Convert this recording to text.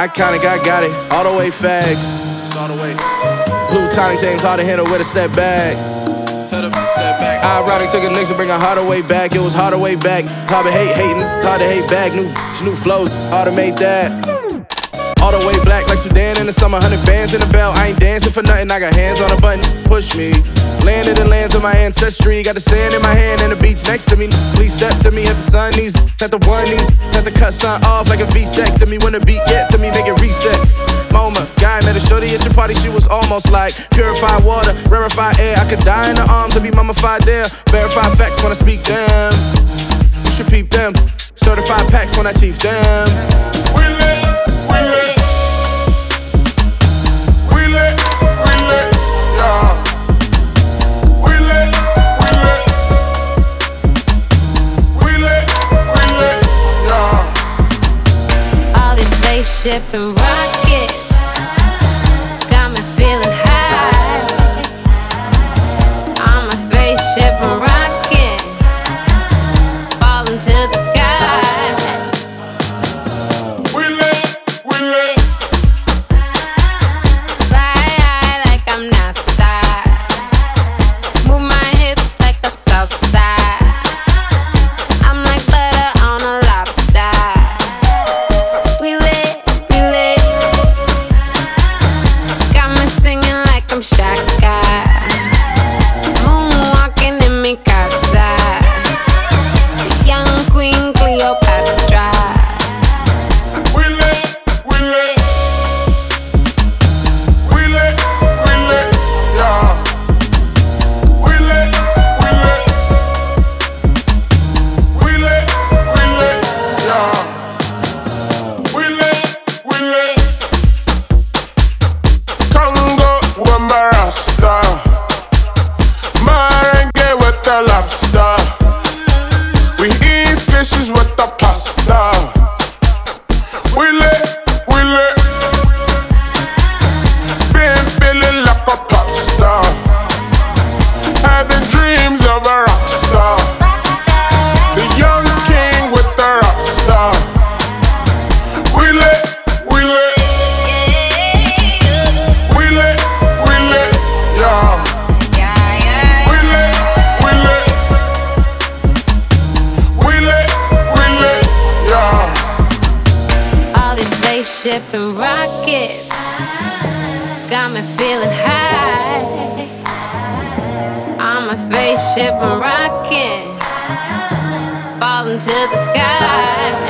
iconic, I got it. All the way fags. It's all the way. Blue tonic, James Harden handle with a step back. Step back. Ironic, took a nigga to bring a Hardaway back. It was Hardaway back. Probably hating, hard to hate back. New flows, automate that. All the way black like Sudan in the summer. 100 bands in the belt. I ain't dancing for nothing. I got hands on a button. Push me. Landed in lands of my ancestry. Got the sand in my hand and the beach next to me. Please step to me. At the sun knees. At the one knees. At the cut sun off like a vasectomy. When the beat get to me, make it reset. MoMA, guy met a shorty at your party. She was almost like purified water, rarefied air. I could die in the arms and be mummified there. Verified facts when I speak them. You should peep them. Certified packs when I chief them. We lit, we lit. We lit, we lit, yeah. We lit, we lit. We lit, we lit, yeah. All these spaceships and rockets got me feeling high. I'm a spaceship and rocket, falling to the sky. We lit, we lit. Fly high like I'm NASA. Move my hips like a south side. I'm like butter on a lobster. We lit, we lit. Got me singing like I'm Shaka. Moonwalking in me casa. Young Queen Cleopatra. We lit, we lit. We lit, we lit, yeah. We lit, we lit. We lit, we lit, yeah. We lit, we lit. Congo, Wamba Rasta. Merengue with the lobster. We eat fishes with the pasta. We lit, we lit. Been feeling like a pop star. Having dreams of a rock star. The young king with the rock star. We lit, we lit. We lit, yeah. We lit, we lit. We lit, yeah. All these spaceships and rockets got me feeling high. I'm a spaceship and rocket, falling to the sky.